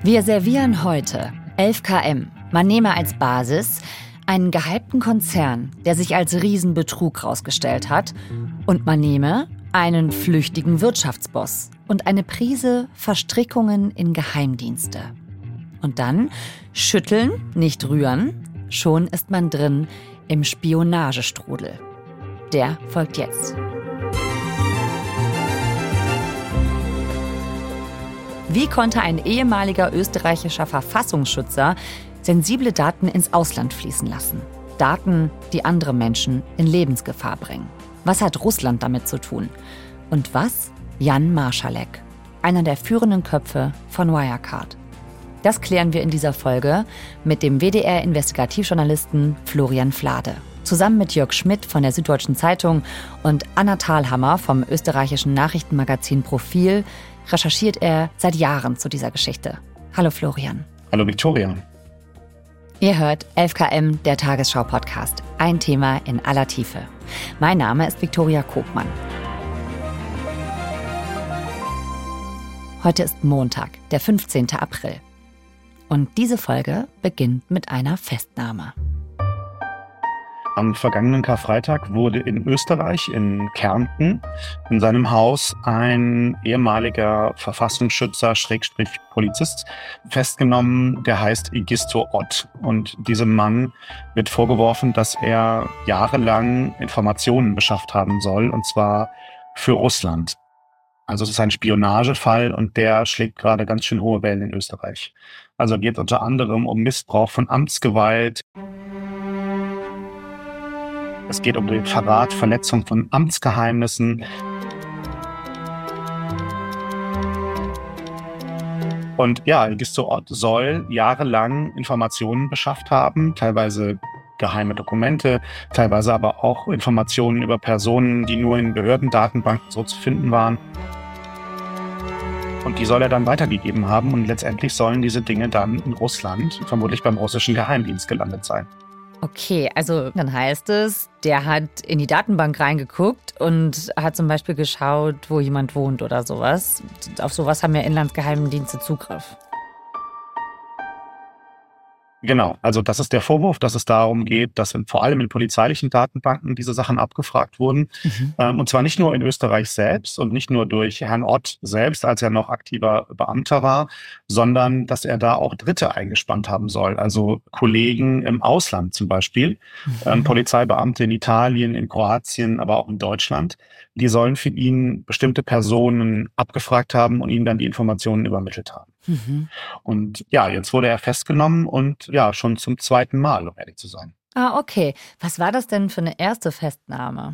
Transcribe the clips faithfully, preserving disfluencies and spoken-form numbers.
Wir servieren heute elf Kilometer. Man nehme als Basis einen gehypten Konzern, der sich als Riesenbetrug rausgestellt hat. Und man nehme einen flüchtigen Wirtschaftsboss und eine Prise Verstrickungen in Geheimdienste. Und dann schütteln, nicht rühren. Schon ist man drin im Spionagestrudel. Der folgt jetzt. Wie konnte ein ehemaliger österreichischer Verfassungsschützer sensible Daten ins Ausland fließen lassen? Daten, die andere Menschen in Lebensgefahr bringen. Was hat Russland damit zu tun? Und was Jan Marschalek, einer der führenden Köpfe von Wirecard? Das klären wir in dieser Folge mit dem W D R-Investigativjournalisten Florian Flade. Zusammen mit Jörg Schmidt von der Süddeutschen Zeitung und Anna Thalhammer vom österreichischen Nachrichtenmagazin Profil recherchiert er seit Jahren zu dieser Geschichte. Hallo Florian. Hallo Viktoria. Ihr hört elf Kilometer, der Tagesschau-Podcast. Ein Thema in aller Tiefe. Mein Name ist Viktoria Kogmann. Heute ist Montag, der fünfzehnten April. Und diese Folge beginnt mit einer Festnahme. Am vergangenen Karfreitag wurde in Österreich, in Kärnten, in seinem Haus ein ehemaliger Verfassungsschützer, Schrägstrich Polizist, festgenommen, der heißt Egisto Ott. Und diesem Mann wird vorgeworfen, dass er jahrelang Informationen beschafft haben soll, und zwar für Russland. Also es ist ein Spionagefall und der schlägt gerade ganz schön hohe Wellen in Österreich. Also geht unter anderem um Missbrauch von Amtsgewalt. Es geht um den Verrat, Verletzung von Amtsgeheimnissen. Und ja, Egisto Ott soll jahrelang Informationen beschafft haben, teilweise geheime Dokumente, teilweise aber auch Informationen über Personen, die nur in Behördendatenbanken so zu finden waren. Und die soll er dann weitergegeben haben und letztendlich sollen diese Dinge dann in Russland, vermutlich beim russischen Geheimdienst, gelandet sein. Okay, also dann heißt es, der hat in die Datenbank reingeguckt und hat zum Beispiel geschaut, wo jemand wohnt oder sowas. Auf sowas haben ja Inlandsgeheimdienste Zugriff. Genau, also das ist der Vorwurf, dass es darum geht, dass in, vor allem in polizeilichen Datenbanken diese Sachen abgefragt wurden. Mhm. Ähm, und zwar nicht nur in Österreich selbst und nicht nur durch Herrn Ott selbst, als er noch aktiver Beamter war, sondern dass er da auch Dritte eingespannt haben soll. Also Kollegen im Ausland zum Beispiel, mhm. ähm, Polizeibeamte in Italien, in Kroatien, aber auch in Deutschland. Die sollen für ihn bestimmte Personen abgefragt haben und ihnen dann die Informationen übermittelt haben. Mhm. Und ja, jetzt wurde er festgenommen und ja, schon zum zweiten Mal, um ehrlich zu sein. Ah, okay. Was war das denn für eine erste Festnahme?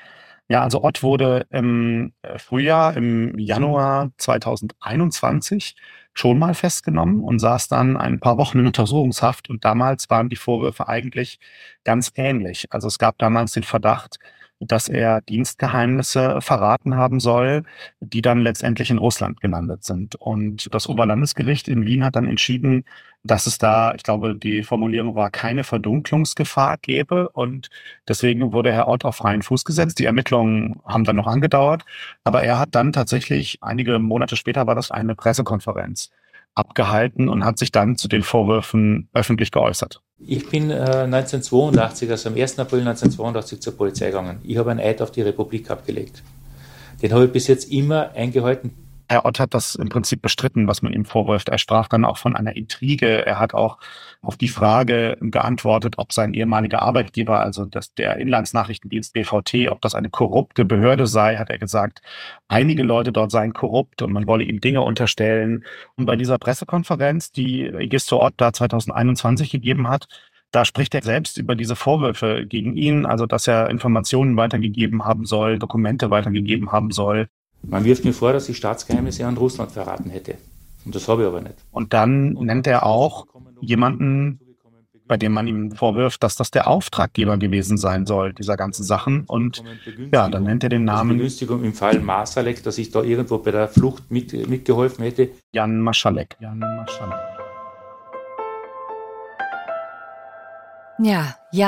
Ja, also Ott wurde im Frühjahr, im Januar zweitausendeinundzwanzig schon mal festgenommen und saß dann ein paar Wochen in Untersuchungshaft. Und damals waren die Vorwürfe eigentlich ganz ähnlich. Also es gab damals den Verdacht, dass er Dienstgeheimnisse verraten haben soll, die dann letztendlich in Russland gelandet sind. Und das Oberlandesgericht in Wien hat dann entschieden, dass es da, ich glaube, die Formulierung war, keine Verdunklungsgefahr gäbe. Und deswegen wurde Herr Ott auf freien Fuß gesetzt. Die Ermittlungen haben dann noch angedauert. Aber er hat dann tatsächlich, einige Monate später war das, eine Pressekonferenz abgehalten und hat sich dann zu den Vorwürfen öffentlich geäußert. Ich bin äh, neunzehnhundertzweiundachtzig, also am ersten April neunzehnhundertzweiundachtzig zur Polizei gegangen. Ich habe einen Eid auf die Republik abgelegt. Den habe ich bis jetzt immer eingehalten. Herr Ott hat das im Prinzip bestritten, was man ihm vorwirft. Er sprach dann auch von einer Intrige. Er hat auch auf die Frage geantwortet, ob sein ehemaliger Arbeitgeber, also das, der Inlandsnachrichtendienst B V T, ob das eine korrupte Behörde sei, hat er gesagt, einige Leute dort seien korrupt und man wolle ihm Dinge unterstellen. Und bei dieser Pressekonferenz, die Egisto Ott da zweitausendeinundzwanzig gegeben hat, da spricht er selbst über diese Vorwürfe gegen ihn, also dass er Informationen weitergegeben haben soll, Dokumente weitergegeben haben soll. Man wirft mir vor, dass ich Staatsgeheimnisse an Russland verraten hätte. Und das habe ich aber nicht. Und dann nennt er auch jemanden, bei dem man ihm vorwirft, dass das der Auftraggeber gewesen sein soll, dieser ganzen Sachen. Und ja, dann nennt er den Namen. Begünstigung im Fall Marschalek, dass ich da irgendwo bei der Flucht mit, mitgeholfen hätte. Jan Marschalek. Jan Marschalek. Ja, Jan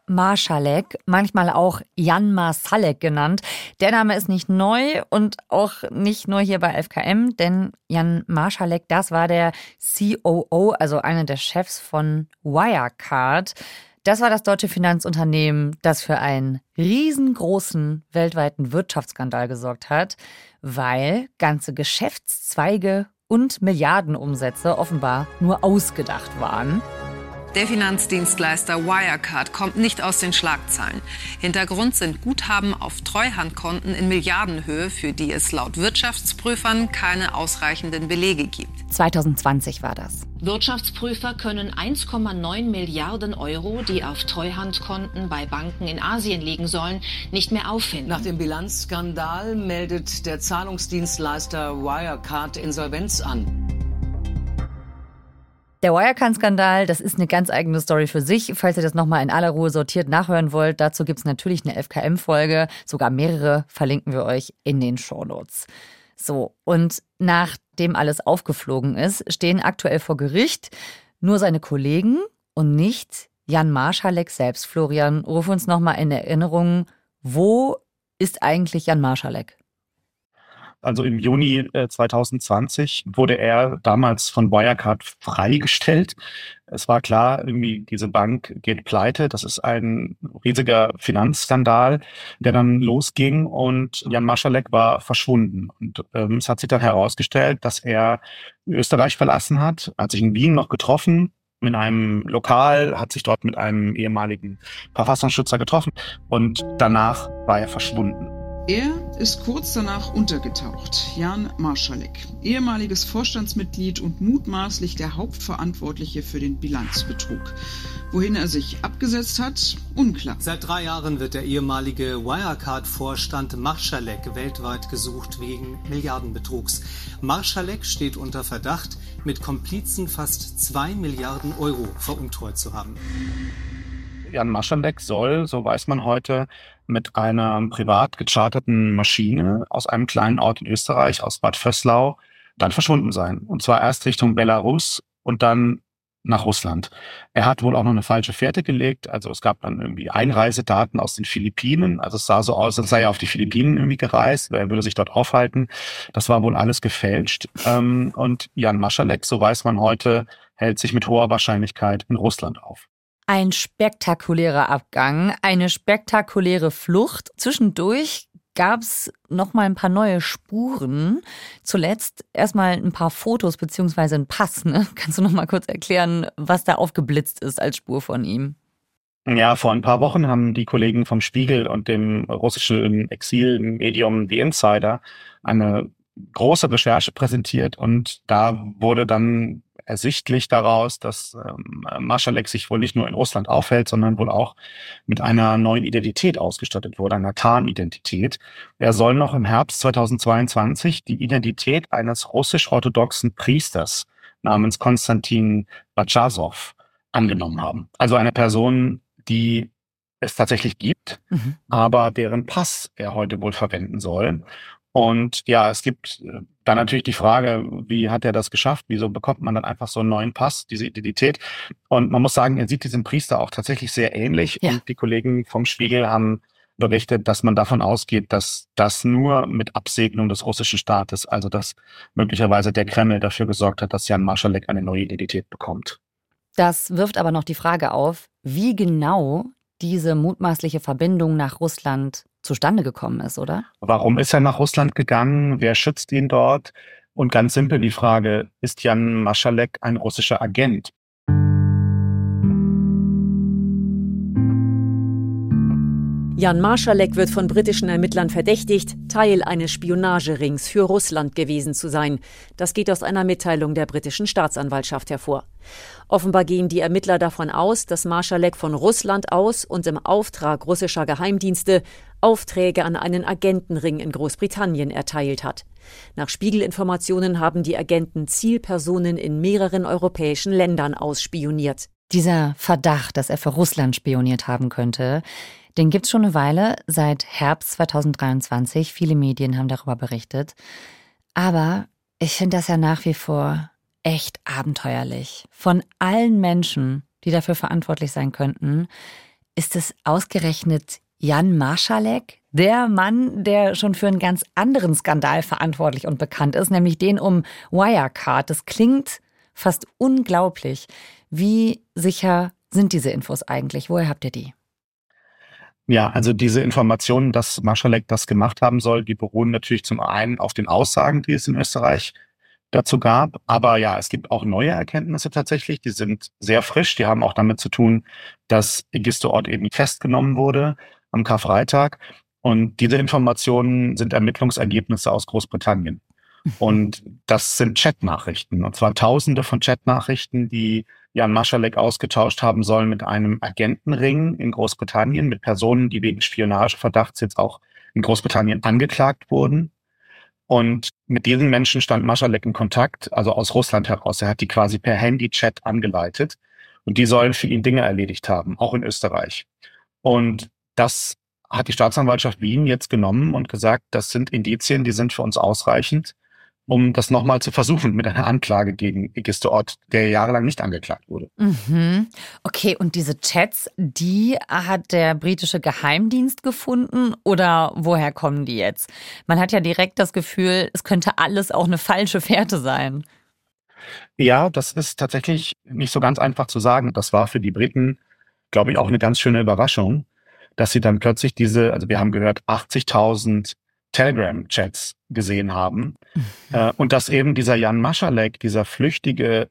Marszalek, manchmal auch Jan Marszalek genannt. Der Name ist nicht neu und auch nicht nur hier bei F K M, denn Jan Marszalek, das war der C O O, also einer der Chefs von Wirecard. Das war das deutsche Finanzunternehmen, das für einen riesengroßen weltweiten Wirtschaftsskandal gesorgt hat, weil ganze Geschäftszweige und Milliardenumsätze offenbar nur ausgedacht waren. Der Finanzdienstleister Wirecard kommt nicht aus den Schlagzeilen. Hintergrund sind Guthaben auf Treuhandkonten in Milliardenhöhe, für die es laut Wirtschaftsprüfern keine ausreichenden Belege gibt. zwanzig zwanzig war das. Wirtschaftsprüfer können eins Komma neun Milliarden Euro, die auf Treuhandkonten bei Banken in Asien liegen sollen, nicht mehr auffinden. Nach dem Bilanzskandal meldet der Zahlungsdienstleister Wirecard Insolvenz an. Der Wirecard-Skandal, das ist eine ganz eigene Story für sich. Falls ihr das nochmal in aller Ruhe sortiert nachhören wollt, dazu gibt es natürlich eine F K M-Folge. Sogar mehrere verlinken wir euch in den Shownotes. So, und nachdem alles aufgeflogen ist, stehen aktuell vor Gericht nur seine Kollegen und nicht Jan Marszalek selbst. Florian, ruf uns nochmal in Erinnerung, wo ist eigentlich Jan Marszalek? Also im Juni äh, zwanzig zwanzig wurde er damals von Wirecard freigestellt. Es war klar, irgendwie diese Bank geht pleite. Das ist ein riesiger Finanzskandal, der dann losging und Jan Marszalek war verschwunden. Und ähm, es hat sich dann herausgestellt, dass er Österreich verlassen hat, hat sich in Wien noch getroffen, in einem Lokal, hat sich dort mit einem ehemaligen Verfassungsschützer getroffen und danach war er verschwunden. Er ist kurz danach untergetaucht. Jan Marszalek, ehemaliges Vorstandsmitglied und mutmaßlich der Hauptverantwortliche für den Bilanzbetrug. Wohin er sich abgesetzt hat, unklar. Seit drei Jahren wird der ehemalige Wirecard-Vorstand Marszalek weltweit gesucht wegen Milliardenbetrugs. Marszalek steht unter Verdacht, mit Komplizen fast zwei Milliarden Euro veruntreut zu haben. Jan Marszalek soll, so weiß man heute, mit einer privat gecharterten Maschine aus einem kleinen Ort in Österreich, aus Bad Vöslau, dann verschwunden sein. Und zwar erst Richtung Belarus und dann nach Russland. Er hat wohl auch noch eine falsche Fährte gelegt. Also es gab dann irgendwie Einreisedaten aus den Philippinen. Also es sah so aus, als sei er auf die Philippinen irgendwie gereist. Er würde sich dort aufhalten. Das war wohl alles gefälscht. Und Jan Marszalek, so weiß man heute, hält sich mit hoher Wahrscheinlichkeit in Russland auf. Ein spektakulärer Abgang, eine spektakuläre Flucht. Zwischendurch gab es noch mal ein paar neue Spuren. Zuletzt erstmal ein paar Fotos beziehungsweise ein Pass. Ne? Kannst du noch mal kurz erklären, was da aufgeblitzt ist als Spur von ihm? Ja, vor ein paar Wochen haben die Kollegen vom Spiegel und dem russischen Exilmedium The Insider eine große Recherche präsentiert und da wurde dann ersichtlich daraus, dass ähm, Marszalek sich wohl nicht nur in Russland aufhält, sondern wohl auch mit einer neuen Identität ausgestattet wurde, einer Tarnidentität. Er soll noch im Herbst zweitausendzweiundzwanzig die Identität eines russisch-orthodoxen Priesters namens Konstantin Batschasow angenommen haben. Also eine Person, die es tatsächlich gibt, mhm. aber deren Pass er heute wohl verwenden soll. Und ja, es gibt dann natürlich die Frage, wie hat er das geschafft? Wieso bekommt man dann einfach so einen neuen Pass, diese Identität? Und man muss sagen, er sieht diesem Priester auch tatsächlich sehr ähnlich. Ja. Und die Kollegen vom Spiegel haben berichtet, dass man davon ausgeht, dass das nur mit Absegnung des russischen Staates, also dass möglicherweise der Kreml dafür gesorgt hat, dass Jan Marszalek eine neue Identität bekommt. Das wirft aber noch die Frage auf, wie genau diese mutmaßliche Verbindung nach Russland zustande gekommen ist, oder? Warum ist er nach Russland gegangen? Wer schützt ihn dort? Und ganz simpel die Frage, ist Jan Marszalek ein russischer Agent? Jan Marszalek wird von britischen Ermittlern verdächtigt, Teil eines Spionagerings für Russland gewesen zu sein. Das geht aus einer Mitteilung der britischen Staatsanwaltschaft hervor. Offenbar gehen die Ermittler davon aus, dass Marszalek von Russland aus und im Auftrag russischer Geheimdienste Aufträge an einen Agentenring in Großbritannien erteilt hat. Nach Spiegelinformationen haben die Agenten Zielpersonen in mehreren europäischen Ländern ausspioniert. Dieser Verdacht, dass er für Russland spioniert haben könnte, den gibt's schon eine Weile, seit Herbst zweitausenddreiundzwanzig. Viele Medien haben darüber berichtet. Aber ich finde das ja nach wie vor echt abenteuerlich. Von allen Menschen, die dafür verantwortlich sein könnten, ist es ausgerechnet Jan Marschalek, der Mann, der schon für einen ganz anderen Skandal verantwortlich und bekannt ist, nämlich den um Wirecard. Das klingt fast unglaublich. Wie sicher sind diese Infos eigentlich? Woher habt ihr die? Ja, also diese Informationen, dass Marschalek das gemacht haben soll, die beruhen natürlich zum einen auf den Aussagen, die es in Österreich dazu gab. Aber ja, es gibt auch neue Erkenntnisse tatsächlich, die sind sehr frisch. Die haben auch damit zu tun, dass Egisto Ott eben festgenommen wurde am Karfreitag. Und diese Informationen sind Ermittlungsergebnisse aus Großbritannien. Und das sind Chatnachrichten, und zwar Tausende von Chatnachrichten, die Jan Marschalek ausgetauscht haben sollen mit einem Agentenring in Großbritannien, mit Personen, die wegen Spionageverdachts jetzt auch in Großbritannien angeklagt wurden. Und mit diesen Menschen stand Marschalek in Kontakt, also aus Russland heraus. Er hat die quasi per Handy-Chat angeleitet. Und die sollen für ihn Dinge erledigt haben, auch in Österreich. Und das hat die Staatsanwaltschaft Wien jetzt genommen und gesagt, das sind Indizien, die sind für uns ausreichend, um das nochmal zu versuchen mit einer Anklage gegen Egisto Ott, der jahrelang nicht angeklagt wurde. Mhm. Okay, und diese Chats, die hat der britische Geheimdienst gefunden oder woher kommen die jetzt? Man hat ja direkt das Gefühl, es könnte alles auch eine falsche Fährte sein. Ja, das ist tatsächlich nicht so ganz einfach zu sagen. Das war für die Briten, glaube ich, auch eine ganz schöne Überraschung, dass sie dann plötzlich diese, also wir haben gehört, achtzigtausend Telegram-Chats gesehen haben. Mhm. Äh, und dass eben dieser Jan Marschalek, dieser flüchtige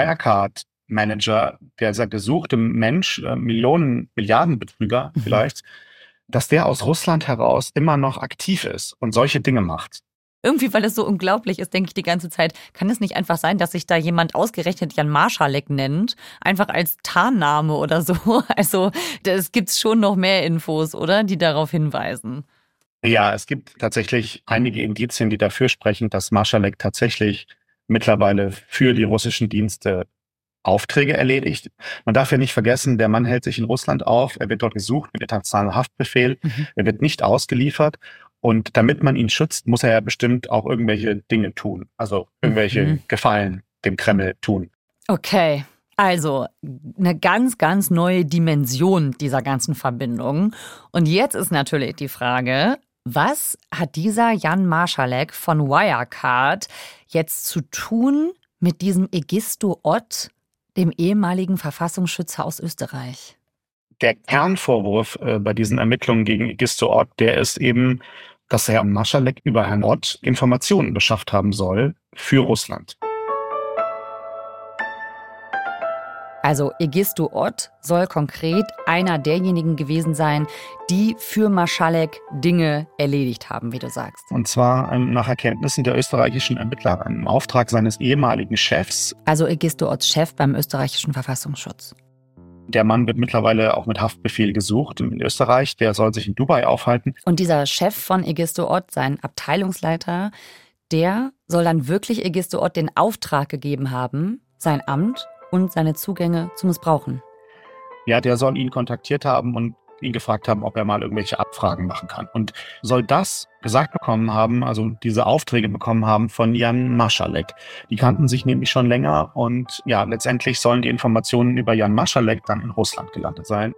Wirecard-Manager, dieser gesuchte Mensch, äh, Millionen, Milliardenbetrüger mhm. vielleicht, dass der aus Russland heraus immer noch aktiv ist und solche Dinge macht. Irgendwie, weil es so unglaublich ist, denke ich die ganze Zeit, kann es nicht einfach sein, dass sich da jemand ausgerechnet Jan Marschalek nennt, einfach als Tarnname oder so? Also es gibt schon noch mehr Infos, oder, die darauf hinweisen. Ja, es gibt tatsächlich einige Indizien, die dafür sprechen, dass Marschalek tatsächlich mittlerweile für die russischen Dienste Aufträge erledigt. Man darf ja nicht vergessen, der Mann hält sich in Russland auf, er wird dort gesucht mit internationalem Haftbefehl, mhm. er wird nicht ausgeliefert. Und damit man ihn schützt, muss er ja bestimmt auch irgendwelche Dinge tun. Also irgendwelche mhm. Gefallen dem Kreml tun. Okay, also eine ganz, ganz neue Dimension dieser ganzen Verbindung. Und jetzt ist natürlich die Frage, was hat dieser Jan Marschalek von Wirecard jetzt zu tun mit diesem Egisto Ott, dem ehemaligen Verfassungsschützer aus Österreich? Der Kernvorwurf äh, bei diesen Ermittlungen gegen Egisto Ott, der ist eben, dass Herr Marschalek über Herrn Ott Informationen beschafft haben soll für Russland. Also Egisto Ott soll konkret einer derjenigen gewesen sein, die für Marschalek Dinge erledigt haben, wie du sagst. Und zwar ähm, nach Erkenntnissen der österreichischen Ermittler, im Auftrag seines ehemaligen Chefs. Also Egisto Otts Chef beim österreichischen Verfassungsschutz. Der Mann wird mittlerweile auch mit Haftbefehl gesucht in Österreich. Der soll sich in Dubai aufhalten. Und dieser Chef von Egisto Ott, sein Abteilungsleiter, der soll dann wirklich Egisto Ott den Auftrag gegeben haben, sein Amt und seine Zugänge zu missbrauchen. Ja, der soll ihn kontaktiert haben und ihn gefragt haben, ob er mal irgendwelche Abfragen machen kann. Und soll das gesagt bekommen haben, also diese Aufträge bekommen haben von Jan Marschalek. Die kannten sich nämlich schon länger und ja, letztendlich sollen die Informationen über Jan Marschalek dann in Russland gelandet sein.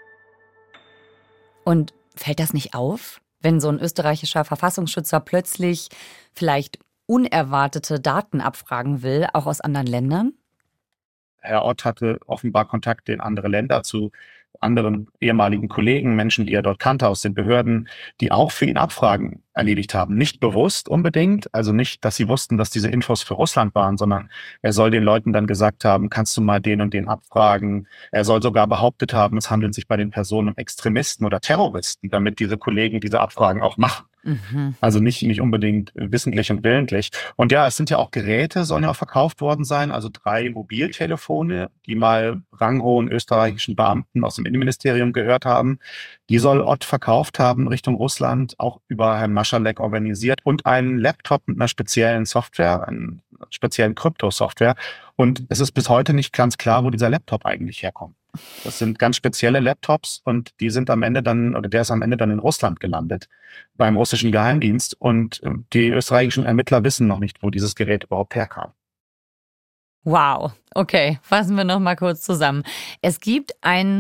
Und fällt das nicht auf, wenn so ein österreichischer Verfassungsschützer plötzlich vielleicht unerwartete Daten abfragen will, auch aus anderen Ländern? Herr Ott hatte offenbar Kontakte in andere Länder zu anderen ehemaligen Kollegen, Menschen, die er dort kannte aus den Behörden, die auch für ihn Abfragen erledigt haben. Nicht bewusst unbedingt, also nicht, dass sie wussten, dass diese Infos für Russland waren, sondern er soll den Leuten dann gesagt haben, kannst du mal den und den abfragen. Er soll sogar behauptet haben, es handelt sich bei den Personen um Extremisten oder Terroristen, damit diese Kollegen diese Abfragen auch machen. Mhm. Also nicht, nicht unbedingt wissentlich und willentlich. Und ja, es sind ja auch Geräte, sollen ja auch verkauft worden sein, also drei Mobiltelefone, die mal ranghohen österreichischen Beamten aus dem Innenministerium gehört haben. Die soll Ott verkauft haben Richtung Russland, auch über Herrn Marschalek organisiert, und einen Laptop mit einer speziellen Software, einer speziellen Kryptosoftware. Und es ist bis heute nicht ganz klar, wo dieser Laptop eigentlich herkommt. Das sind ganz spezielle Laptops und die sind am Ende dann, oder der ist am Ende dann in Russland gelandet, beim russischen Geheimdienst. Und die österreichischen Ermittler wissen noch nicht, wo dieses Gerät überhaupt herkam. Wow, okay, fassen wir noch mal kurz zusammen. Es gibt einen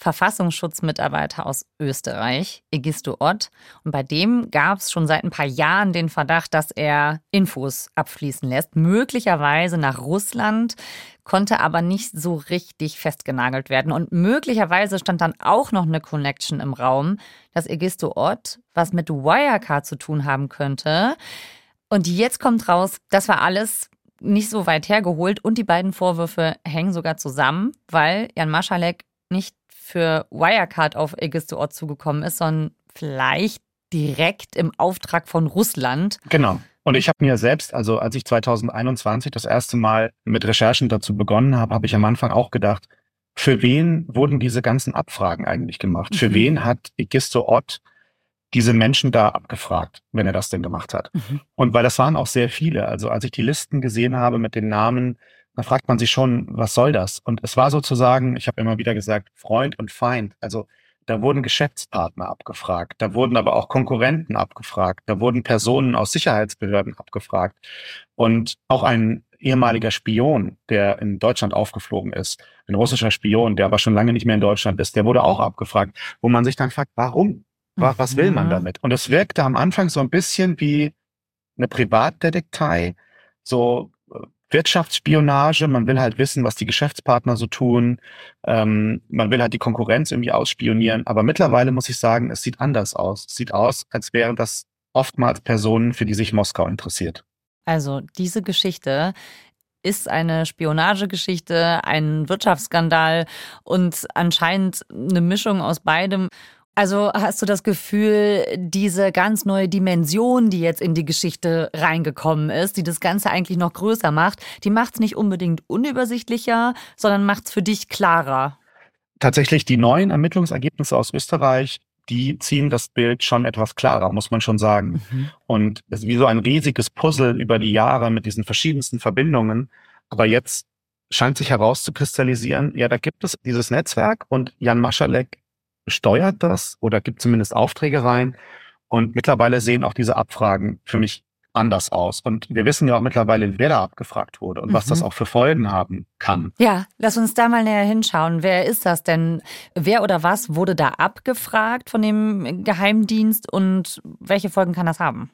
Verfassungsschutzmitarbeiter aus Österreich, Egisto Ott. Und bei dem gab es schon seit ein paar Jahren den Verdacht, dass er Infos abfließen lässt, möglicherweise nach Russland, konnte aber nicht so richtig festgenagelt werden. Und möglicherweise stand dann auch noch eine Connection im Raum, dass Egisto Ott was mit Wirecard zu tun haben könnte. Und jetzt kommt raus, das war alles nicht so weit hergeholt und die beiden Vorwürfe hängen sogar zusammen, weil Jan Marschalek nicht für Wirecard auf Egisto Ott zugekommen ist, sondern vielleicht direkt im Auftrag von Russland. Genau. Und ich habe mir selbst, also als ich zweitausendeinundzwanzig das erste Mal mit Recherchen dazu begonnen habe, habe ich am Anfang auch gedacht, für wen wurden diese ganzen Abfragen eigentlich gemacht? Mhm. Für wen hat Egisto Ott diese Menschen da abgefragt, wenn er das denn gemacht hat? Mhm. Und weil das waren auch sehr viele. Also als ich die Listen gesehen habe mit den Namen, da fragt man sich schon, was soll das? Und es war sozusagen, ich habe immer wieder gesagt, Freund und Feind. Also da wurden Geschäftspartner abgefragt, da wurden aber auch Konkurrenten abgefragt, da wurden Personen aus Sicherheitsbehörden abgefragt. Und auch ein ehemaliger Spion, der in Deutschland aufgeflogen ist, ein russischer Spion, der aber schon lange nicht mehr in Deutschland ist, der wurde auch abgefragt, wo man sich dann fragt, warum? Was will man damit? Und es wirkte am Anfang so ein bisschen wie eine Privatdetektei, so Wirtschaftsspionage. Man will halt wissen, was die Geschäftspartner so tun. Ähm, man will halt die Konkurrenz irgendwie ausspionieren. Aber mittlerweile muss ich sagen, es sieht anders aus. Es sieht aus, als wären das oftmals Personen, für die sich Moskau interessiert. Also diese Geschichte ist eine Spionagegeschichte, ein Wirtschaftsskandal und anscheinend eine Mischung aus beidem. Also hast du das Gefühl, diese ganz neue Dimension, die jetzt in die Geschichte reingekommen ist, die das Ganze eigentlich noch größer macht, die macht es nicht unbedingt unübersichtlicher, sondern macht es für dich klarer? Tatsächlich die neuen Ermittlungsergebnisse aus Österreich, die ziehen das Bild schon etwas klarer, muss man schon sagen. Mhm. Und es ist wie so ein riesiges Puzzle über die Jahre mit diesen verschiedensten Verbindungen. Aber jetzt scheint sich herauszukristallisieren, ja, da gibt es dieses Netzwerk und Jan Marschalek steuert das oder gibt zumindest Aufträge rein. Und mittlerweile sehen auch diese Abfragen für mich anders aus. Und wir wissen ja auch mittlerweile, wer da abgefragt wurde und mhm. was das auch für Folgen haben kann. Ja, lass uns da mal näher hinschauen. Wer ist das denn? Wer oder was wurde da abgefragt von dem Geheimdienst und welche Folgen kann das haben?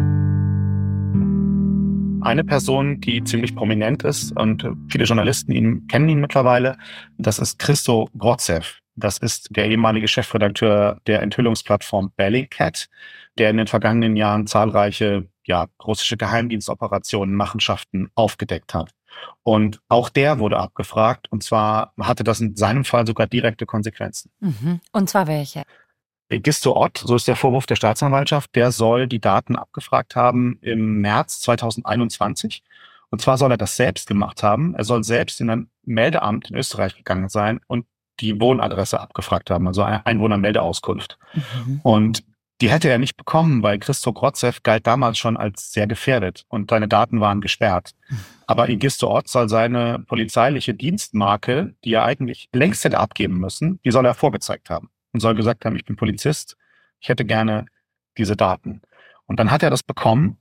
Eine Person, die ziemlich prominent ist und viele Journalisten ihn, kennen ihn mittlerweile, das ist Christo Grozev. Das ist der ehemalige Chefredakteur der Enthüllungsplattform Bellingcat, der in den vergangenen Jahren zahlreiche ja, russische Geheimdienstoperationen, Machenschaften aufgedeckt hat. Und auch der wurde abgefragt. Und zwar hatte das in seinem Fall sogar direkte Konsequenzen. Mhm. Und zwar welche? Egisto Ott, so ist der Vorwurf der Staatsanwaltschaft, der soll die Daten abgefragt haben im März zweitausendeinundzwanzig. Und zwar soll er das selbst gemacht haben. Er soll selbst in ein Meldeamt in Österreich gegangen sein und die Wohnadresse abgefragt haben, also Einwohnermeldeauskunft. Mhm. Und die hätte er nicht bekommen, weil Christo Grozev galt damals schon als sehr gefährdet und seine Daten waren gesperrt. Mhm. Aber Egisto Ott soll seine polizeiliche Dienstmarke, die er eigentlich längst hätte abgeben müssen, die soll er vorgezeigt haben und soll gesagt haben, ich bin Polizist, ich hätte gerne diese Daten. Und dann hat er das bekommen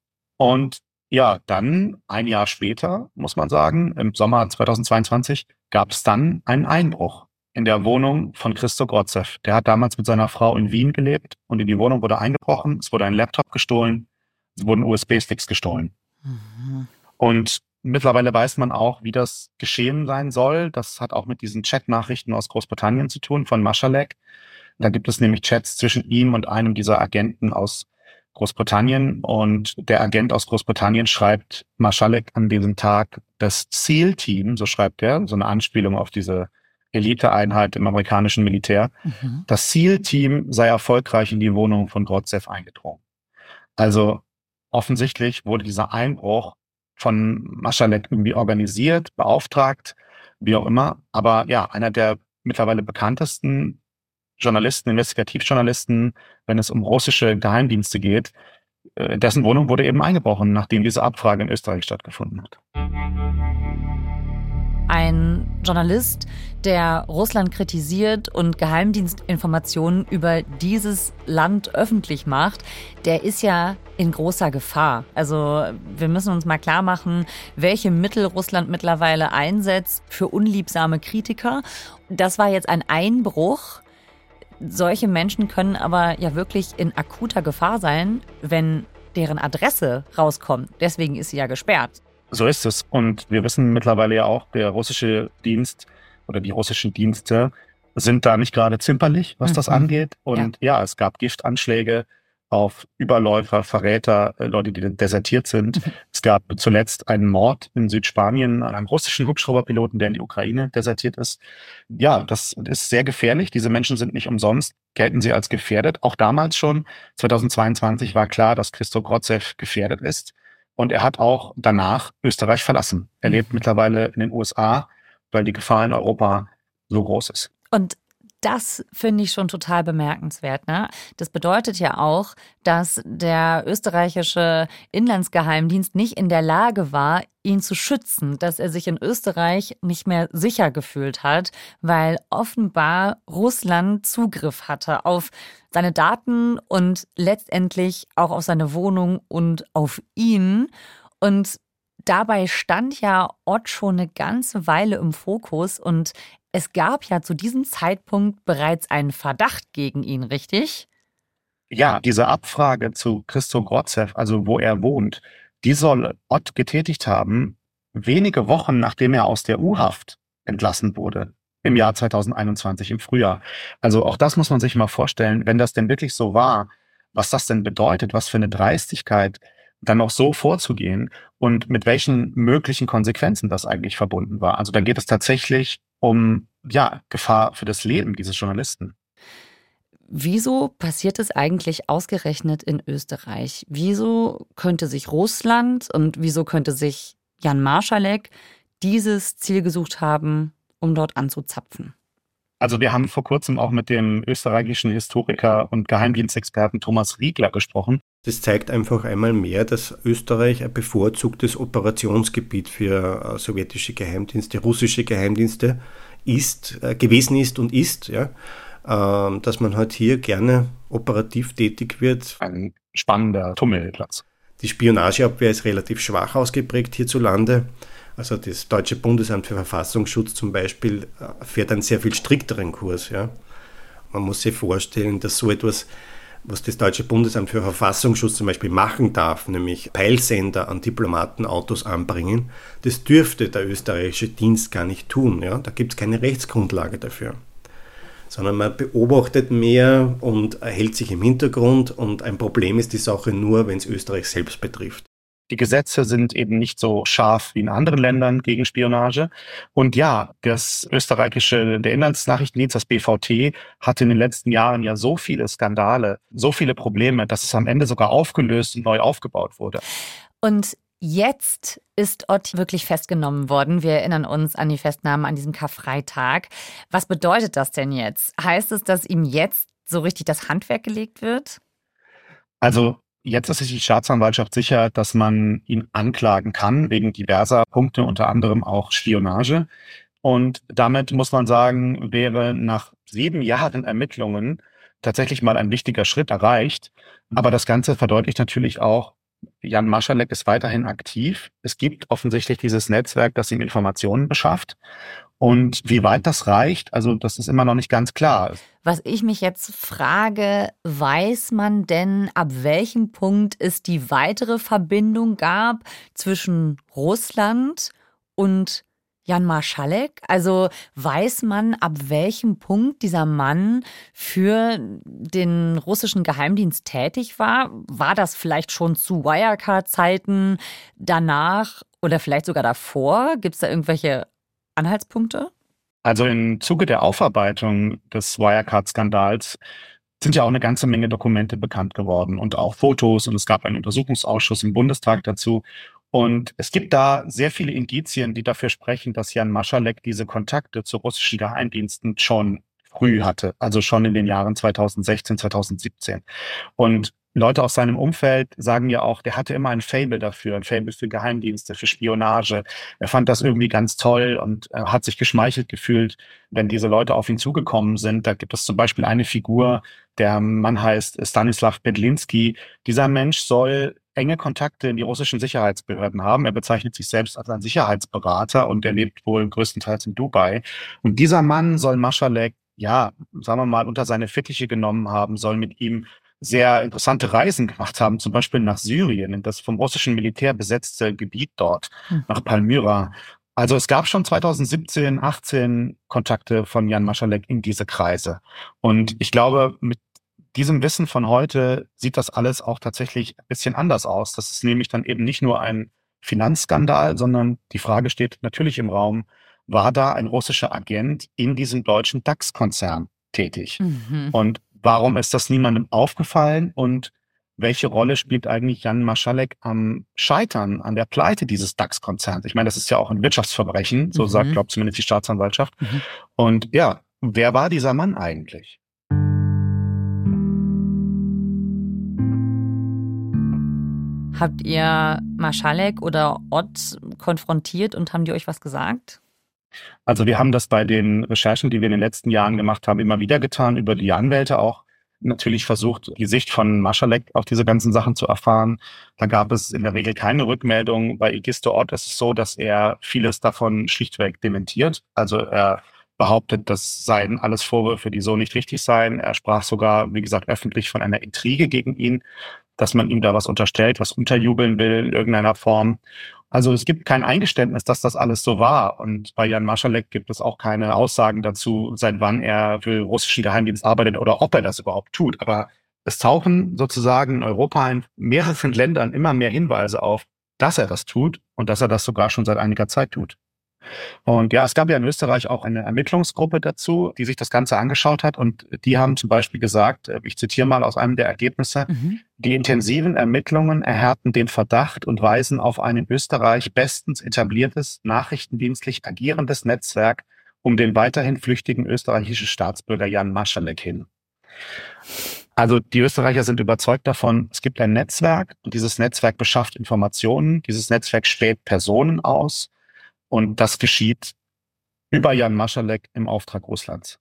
und ja, dann ein Jahr später, muss man sagen, im Sommer zweitausendzweiundzwanzig, gab es dann einen Einbruch in der Wohnung von Christo Grozev. Der hat damals mit seiner Frau in Wien gelebt und in die Wohnung wurde eingebrochen. Es wurde ein Laptop gestohlen, es wurden U S B-Sticks gestohlen. Mhm. Und mittlerweile weiß man auch, wie das geschehen sein soll. Das hat auch mit diesen Chat-Nachrichten aus Großbritannien zu tun, von Marschalek. Da gibt es nämlich Chats zwischen ihm und einem dieser Agenten aus Großbritannien. Und der Agent aus Großbritannien schreibt Marschalek an diesem Tag, das SEAL-Team, so schreibt er, so eine Anspielung auf diese Eliteeinheit im amerikanischen Militär, mhm. das SEAL-Team sei erfolgreich in die Wohnung von Grozev eingedrungen. Also offensichtlich wurde dieser Einbruch von Marschalek irgendwie organisiert, beauftragt, wie auch immer. Aber ja, einer der mittlerweile bekanntesten Journalisten, Investigativjournalisten, wenn es um russische Geheimdienste geht, dessen Wohnung wurde eben eingebrochen, nachdem diese Abfrage in Österreich stattgefunden hat. ein Journalist, der Russland kritisiert und Geheimdienstinformationen über dieses Land öffentlich macht, der ist ja in großer Gefahr. Also wir müssen uns mal klar machen, welche Mittel Russland mittlerweile einsetzt für unliebsame Kritiker. Das war jetzt ein Einbruch. Solche Menschen können aber ja wirklich in akuter Gefahr sein, wenn deren Adresse rauskommt. Deswegen ist sie ja gesperrt. So ist es. Und wir wissen mittlerweile ja auch, der russische Dienst oder die russischen Dienste sind da nicht gerade zimperlich, was mhm. das angeht. Und ja. ja, es gab Giftanschläge auf Überläufer, Verräter, Leute, die desertiert sind. Mhm. Es gab zuletzt einen Mord in Südspanien an einem russischen Hubschrauberpiloten, der in die Ukraine desertiert ist. Ja, das ist sehr gefährlich. Diese Menschen sind nicht umsonst, gelten sie als gefährdet. Auch damals schon, zweitausendzweiundzwanzig, war klar, dass Christo Grozew gefährdet ist. Und er hat auch danach Österreich verlassen. Er lebt mhm. mittlerweile in den U S A, weil die Gefahr in Europa so groß ist. Und das finde ich schon total bemerkenswert, ne? Das bedeutet ja auch, dass der österreichische Inlandsgeheimdienst nicht in der Lage war, ihn zu schützen, dass er sich in Österreich nicht mehr sicher gefühlt hat, weil offenbar Russland Zugriff hatte auf seine Daten und letztendlich auch auf seine Wohnung und auf ihn. Und dabei stand ja Ott schon eine ganze Weile im Fokus und es gab ja zu diesem Zeitpunkt bereits einen Verdacht gegen ihn, richtig? Ja, diese Abfrage zu Christo Grozew, also wo er wohnt, die soll Ott getätigt haben, wenige Wochen nachdem er aus der U-Haft entlassen wurde, im Jahr zweitausendeinundzwanzig, im Frühjahr. Also auch das muss man sich mal vorstellen, wenn das denn wirklich so war, was das denn bedeutet, was für eine Dreistigkeit, dann auch so vorzugehen und mit welchen möglichen Konsequenzen das eigentlich verbunden war. Also da geht es tatsächlich um ja, Gefahr für das Leben dieses Journalisten. Wieso passiert es eigentlich ausgerechnet in Österreich? Wieso könnte sich Russland und wieso könnte sich Jan Marschalek dieses Ziel gesucht haben, um dort anzuzapfen? Also wir haben vor kurzem auch mit dem österreichischen Historiker und Geheimdienstexperten Thomas Riegler gesprochen. Das zeigt einfach einmal mehr, dass Österreich ein bevorzugtes Operationsgebiet für äh, sowjetische Geheimdienste, russische Geheimdienste ist, äh, gewesen ist und ist, ja, äh, dass man halt hier gerne operativ tätig wird. Ein spannender Tummelplatz. Die Spionageabwehr ist relativ schwach ausgeprägt hierzulande. Also das Deutsche Bundesamt für Verfassungsschutz zum Beispiel fährt einen sehr viel strikteren Kurs. Ja. Man muss sich vorstellen, dass so etwas, was das Deutsche Bundesamt für Verfassungsschutz zum Beispiel machen darf, nämlich Peilsender an Diplomatenautos anbringen, das dürfte der österreichische Dienst gar nicht tun. Ja. Da gibt es keine Rechtsgrundlage dafür. Sondern man beobachtet mehr und hält sich im Hintergrund und ein Problem ist die Sache nur, wenn es Österreich selbst betrifft. Die Gesetze sind eben nicht so scharf wie in anderen Ländern gegen Spionage. Und ja, das österreichische, der Inlandsnachrichtendienst, das B V T, hatte in den letzten Jahren ja so viele Skandale, so viele Probleme, dass es am Ende sogar aufgelöst und neu aufgebaut wurde. Und jetzt ist Ott wirklich festgenommen worden. Wir erinnern uns an die Festnahme an diesem Karfreitag. Was bedeutet das denn jetzt? Heißt es, dass ihm jetzt so richtig das Handwerk gelegt wird? Also jetzt ist sich die Staatsanwaltschaft sicher, dass man ihn anklagen kann wegen diverser Punkte, unter anderem auch Spionage. Und damit muss man sagen, wäre nach sieben Jahren Ermittlungen tatsächlich mal ein wichtiger Schritt erreicht. Aber das Ganze verdeutlicht natürlich auch, Jan Marschalek ist weiterhin aktiv. Es gibt offensichtlich dieses Netzwerk, das ihm Informationen beschafft. Und wie weit das reicht, also das ist immer noch nicht ganz klar. Was ich mich jetzt frage, weiß man denn, ab welchem Punkt es die weitere Verbindung gab zwischen Russland und Jan Marschalek? Also weiß man, ab welchem Punkt dieser Mann für den russischen Geheimdienst tätig war? War das vielleicht schon zu Wirecard-Zeiten, danach oder vielleicht sogar davor? Gibt es da irgendwelche Anhaltspunkte? Also im Zuge der Aufarbeitung des Wirecard-Skandals sind ja auch eine ganze Menge Dokumente bekannt geworden und auch Fotos und es gab einen Untersuchungsausschuss im Bundestag dazu. Und es gibt da sehr viele Indizien, die dafür sprechen, dass Jan Marschalek diese Kontakte zu russischen Geheimdiensten schon früh hatte, also schon in den Jahren zweitausendsechzehn, zweitausendsiebzehn. Und Leute aus seinem Umfeld sagen ja auch, der hatte immer ein Faible dafür, ein Faible für Geheimdienste, für Spionage. Er fand das irgendwie ganz toll und er hat sich geschmeichelt gefühlt, wenn diese Leute auf ihn zugekommen sind. Da gibt es zum Beispiel eine Figur, der Mann heißt Stanislav Bedlinski. Dieser Mensch soll enge Kontakte in die russischen Sicherheitsbehörden haben. Er bezeichnet sich selbst als ein Sicherheitsberater und er lebt wohl größtenteils in Dubai. Und dieser Mann soll Marschalek, ja, sagen wir mal, unter seine Fittiche genommen haben, soll mit ihm sehr interessante Reisen gemacht haben, zum Beispiel nach Syrien, in das vom russischen Militär besetzte Gebiet dort, hm. nach Palmyra. Also es gab schon zwanzig siebzehn, achtzehn Kontakte von Jan Marschalek in diese Kreise. Und ich glaube, mit diesem Wissen von heute sieht das alles auch tatsächlich ein bisschen anders aus. Das ist nämlich dann eben nicht nur ein Finanzskandal, sondern die Frage steht natürlich im Raum, war da ein russischer Agent in diesem deutschen DAX-Konzern tätig? Mhm. Und warum ist das niemandem aufgefallen und welche Rolle spielt eigentlich Jan Marschalek am Scheitern, an der Pleite dieses DAX-Konzerns? Ich meine, das ist ja auch ein Wirtschaftsverbrechen, so mhm. sagt, glaube ich, zumindest die Staatsanwaltschaft. Mhm. Und ja, wer war dieser Mann eigentlich? Habt ihr Marschalek oder Ott konfrontiert und haben die euch was gesagt? Also wir haben das bei den Recherchen, die wir in den letzten Jahren gemacht haben, immer wieder getan, über die Anwälte auch. Natürlich versucht, die Sicht von Marschalek auf diese ganzen Sachen zu erfahren. Da gab es in der Regel keine Rückmeldung. Bei Egisto Ott ist es so, dass er vieles davon schlichtweg dementiert. Also er behauptet, das seien alles Vorwürfe, die so nicht richtig seien. Er sprach sogar, wie gesagt, öffentlich von einer Intrige gegen ihn, dass man ihm da was unterstellt, was unterjubeln will in irgendeiner Form. Also es gibt kein Eingeständnis, dass das alles so war. Und bei Jan Marschalek gibt es auch keine Aussagen dazu, seit wann er für den russischen Geheimdienst arbeitet oder ob er das überhaupt tut. Aber es tauchen sozusagen in Europa in mehreren Ländern immer mehr Hinweise auf, dass er das tut und dass er das sogar schon seit einiger Zeit tut. Und ja, es gab ja in Österreich auch eine Ermittlungsgruppe dazu, die sich das Ganze angeschaut hat. Und die haben zum Beispiel gesagt, ich zitiere mal aus einem der Ergebnisse, mhm. die intensiven Ermittlungen erhärten den Verdacht und weisen auf ein in Österreich bestens etabliertes, nachrichtendienstlich agierendes Netzwerk um den weiterhin flüchtigen österreichischen Staatsbürger Jan Marschalek hin. Also die Österreicher sind überzeugt davon, es gibt ein Netzwerk und dieses Netzwerk beschafft Informationen, dieses Netzwerk späht Personen aus. Und das geschieht über Jan Marschalek im Auftrag Russlands.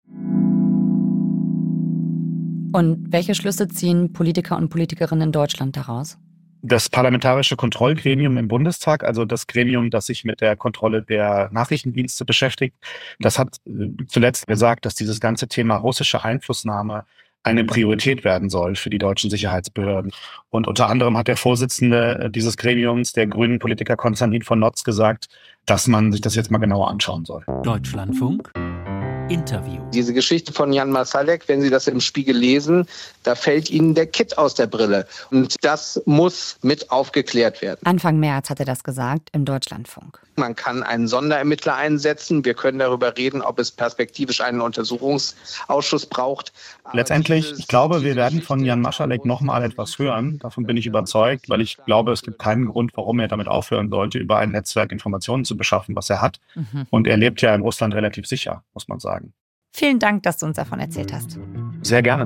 Und welche Schlüsse ziehen Politiker und Politikerinnen in Deutschland daraus? Das Parlamentarische Kontrollgremium im Bundestag, also das Gremium, das sich mit der Kontrolle der Nachrichtendienste beschäftigt, das hat zuletzt gesagt, dass dieses ganze Thema russische Einflussnahme eine Priorität werden soll für die deutschen Sicherheitsbehörden. Und unter anderem hat der Vorsitzende dieses Gremiums, der grünen Politiker Konstantin von Notz, gesagt, dass man sich das jetzt mal genauer anschauen soll. Deutschlandfunk Interview. Diese Geschichte von Jan Marschalek, wenn Sie das im Spiegel lesen, da fällt Ihnen der Kitt aus der Brille. Und das muss mit aufgeklärt werden. Anfang März hat er das gesagt im Deutschlandfunk. Man kann einen Sonderermittler einsetzen. Wir können darüber reden, ob es perspektivisch einen Untersuchungsausschuss braucht. Aber Letztendlich, dieses, ich glaube, wir werden von Jan Marschalek noch mal etwas hören. Davon bin ich überzeugt, weil ich glaube, es gibt keinen Grund, warum er damit aufhören sollte, über ein Netzwerk Informationen zu beschaffen, was er hat. Mhm. Und er lebt ja in Russland relativ sicher, muss man sagen. Vielen Dank, dass du uns davon erzählt hast. Sehr gerne.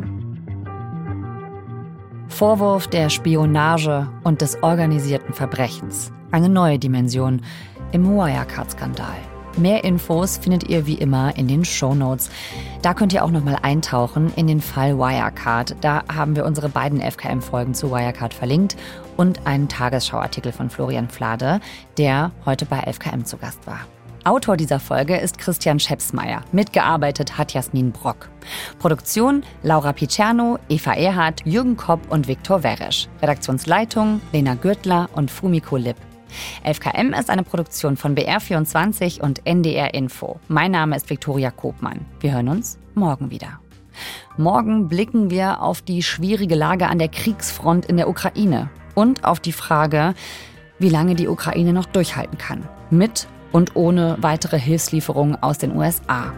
Vorwurf der Spionage und des organisierten Verbrechens. Eine neue Dimension im Wirecard-Skandal. Mehr Infos findet ihr wie immer in den Shownotes. Da könnt ihr auch nochmal eintauchen in den Fall Wirecard. Da haben wir unsere beiden F K M-Folgen zu Wirecard verlinkt und einen Tagesschau-Artikel von Florian Flade, der heute bei F K M zu Gast war. Autor dieser Folge ist Christian Schepsmeier. Mitgearbeitet hat Jasmin Brock. Produktion Laura Picerno, Eva Erhardt, Jürgen Kopp und Viktor Weresch. Redaktionsleitung Lena Gürtler und Fumiko Lipp. F K M ist eine Produktion von B R vierundzwanzig und N D R Info. Mein Name ist Viktoria Kopmann. Wir hören uns morgen wieder. Morgen blicken wir auf die schwierige Lage an der Kriegsfront in der Ukraine und auf die Frage, wie lange die Ukraine noch durchhalten kann. Mit und ohne weitere Hilfslieferungen aus den U S A.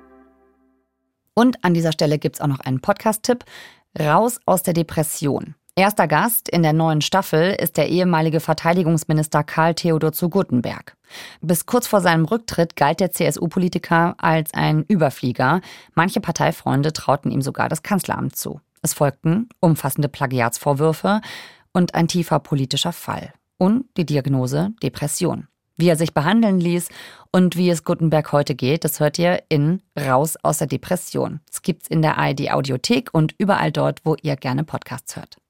Und an dieser Stelle gibt es auch noch einen Podcast-Tipp. Raus aus der Depression. Erster Gast in der neuen Staffel ist der ehemalige Verteidigungsminister Karl Theodor zu Guttenberg. Bis kurz vor seinem Rücktritt galt der C S U-Politiker als ein Überflieger. Manche Parteifreunde trauten ihm sogar das Kanzleramt zu. Es folgten umfassende Plagiatsvorwürfe und ein tiefer politischer Fall. Und die Diagnose Depression. Wie er sich behandeln ließ und wie es Guttenberg heute geht, das hört ihr in Raus aus der Depression. Das gibt's in der A R D Audiothek und überall dort, wo ihr gerne Podcasts hört.